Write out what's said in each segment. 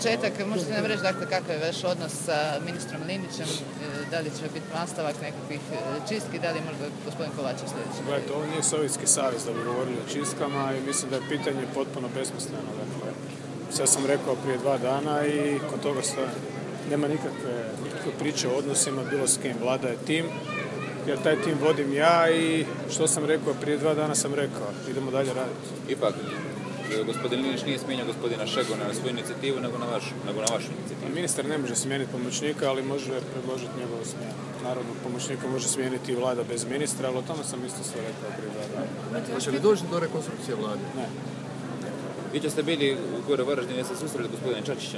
početak, možete nam reći dakle, kakav je vaš odnos sa ministrom Linićem, da li će biti nastavak nekakvih čistki, da li možda gospodin Kovačev sljedeći? Gledajte, ovo nije Sovjetski savez da bi govorili o čistkama i mislim da je pitanje potpuno besmisleno. Dakle, sve sam rekao prije 2 dana i kod toga stoje. Nema nikakve priče o odnosima, bilo s kim. Vlada je tim, jer taj tim vodim ja i što sam rekao prije 2 dana sam rekao. Idemo dalje raditi. Ipak, gospodin Linić nije smijenio gospodina Šegona na svoju inicijativu, nego na vašu inicijativu. Ministar ne može smijeniti pomoćnika, ali može predložiti njegovu smjenu. Narodnog pomoćnika može smijeniti i vlada bez ministra, ali o tome sam isto sve rekao prije 2 dana. Hoće li doći do rekonstrukcije vlade? Ne. Vi ste bili u gore Varaždinu, jeste se susreli gospodinom Čačićem?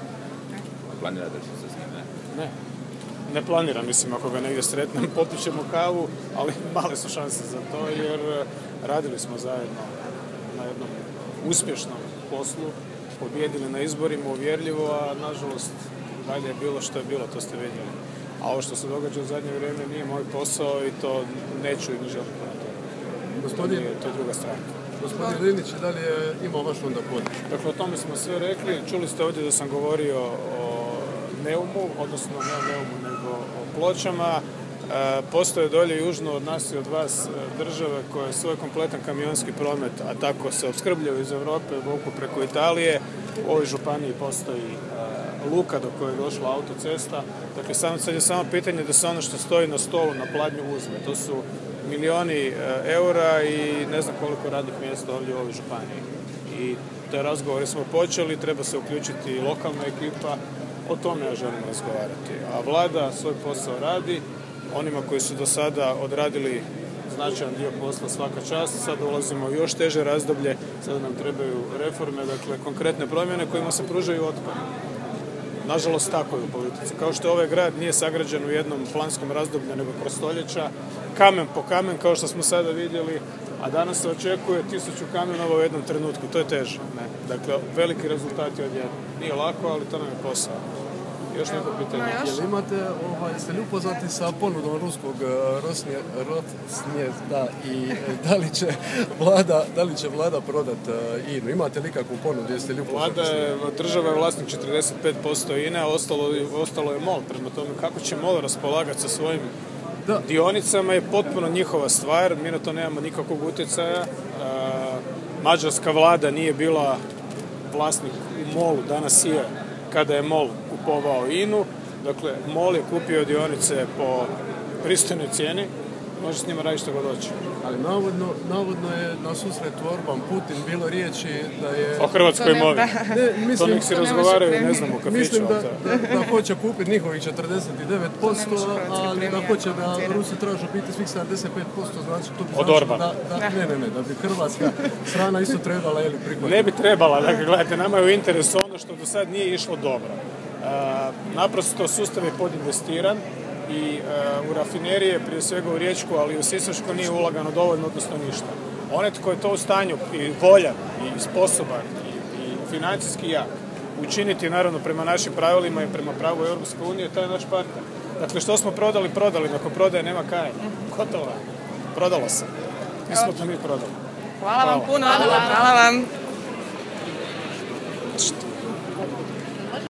Planirate li se s njim, ne? Ne. Ne planiram, mislim, ako ga negdje sretnem, popit ćemo kavu, ali male su šanse za to, jer radili smo zajedno na jednom uspješnom poslu, pobjedili na izborima uvjerljivo, a nažalost dalje je bilo što je bilo, to ste vidjeli. A ovo što se događa u zadnje vrijeme nije moj posao i to neću i ne želim komentirati. To je druga strana. Gospodin Linić, da li je imao vaš onda podršku? Dakle, o tome smo sve rekli. Čuli ste ovdje da sam govorio o Neumu, odnosno ne o Neumu, nego o Pločama. Postoje dolje južno od nas i od vas države koje svoj kompletan kamionski promet, a tako se opskrbljaju iz Europe, vuku preko Italije. U ovoj županiji postoji luka do koje je došla autocesta. Dakle, sad je samo pitanje da se ono što stoji na stolu na pladnju uzme. To su milijuni eura i ne znam koliko radnih mjesta ovdje u ovoj županiji. I te razgovore smo počeli, treba se uključiti i lokalna ekipa. O tome ja želim razgovarati. A vlada svoj posao radi. Onima koji su do sada odradili značajan dio posla svaka čast, sad ulazimo u još teže razdoblje, sada nam trebaju reforme, dakle konkretne promjene kojima se pružaju otpor. Nažalost, tako je u politici. Kao što ovaj grad nije sagrađen u jednom planskom razdoblju, nego kroz stoljeća, kamen po kamen, kao što smo sada vidjeli, a danas se očekuje 1000 kamenova u jednom trenutku. To je teže. Ne? Dakle, veliki rezultati odjednom. Nije lako, ali to nam je posao. Još neko pitanje? Jel imate, ste li upoznati sa ponudom ruskog Rosnefta i da li će vlada prodati INA-u? Imate li kakvu ponudu? Jeste li upoznati? Država je vlasnik 45% INA, a ostalo je MOL. Prema tome, kako će MOL raspolagati sa svojim dionicama je potpuno njihova stvar. Mi na to nemamo nikakvog utjecaja. Mađarska vlada nije bila vlasnik u MOL-u, danas je kada je MOL kupovao INA-u. Dakle, MOL je kupio dionice po pristojnoj cijeni, može s njima raditi što god hoće. Ali navodno je na susretu Orban Putin bilo riječi da je... O hrvatskoj imovini. To nek si razgovaraju, ne znam, u kafiću. Mislim da hoće kupiti njihovih 49%, ali da hoće da Rusi traže biti svih 75%, znači to bi od Orbana. Da bi hrvatska strana isto trebala ili prihvatiti. Ne bi trebala, dakle, gledajte, nama je u interesu ono što do sad nije išlo dobro. Naprosto sustav je podinvestiran i u rafinerije, prije svega u Riječku, ali i u Sisačku nije ulagano dovoljno, odnosno ništa. Onaj tko je to u stanju i voljan i sposoban i financijski jak učiniti, naravno, prema našim pravilima i prema pravu Europske unije, taj je naš partner. Dakle, što smo prodali, nakon prodaje nema kaj. Gotovo. Prodalo se. Mi smo to mi prodali. Hvala vam puno. Hvala vam.